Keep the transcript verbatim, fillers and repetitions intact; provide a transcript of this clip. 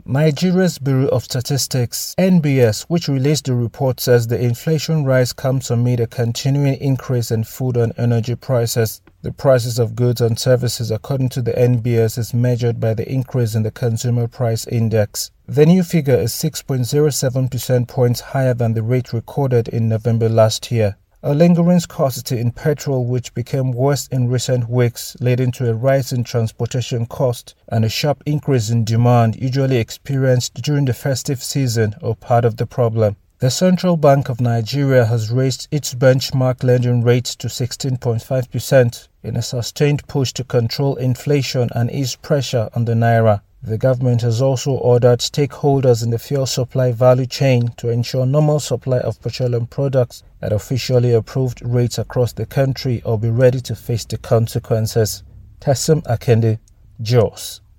Nigeria's Bureau of Statistics (N B S), which released the report, says the inflation rise comes amid a continuing increase in food and energy prices. The prices of goods and services, according to the N B S, is measured by the increase in the Consumer Price Index. The new figure is six point zero seven percent points higher than the rate recorded in November last year. A lingering scarcity in petrol, which became worse in recent weeks, leading to a rise in transportation costs and a sharp increase in demand usually experienced during the festive season, are part of the problem. The Central Bank of Nigeria has raised its benchmark lending rate to sixteen point five percent in a sustained push to control inflation and ease pressure on the naira. The government has also ordered stakeholders in the fuel supply value chain to ensure normal supply of petroleum products at officially approved rates across the country or be ready to face the consequences. Tessim Akende, Jos.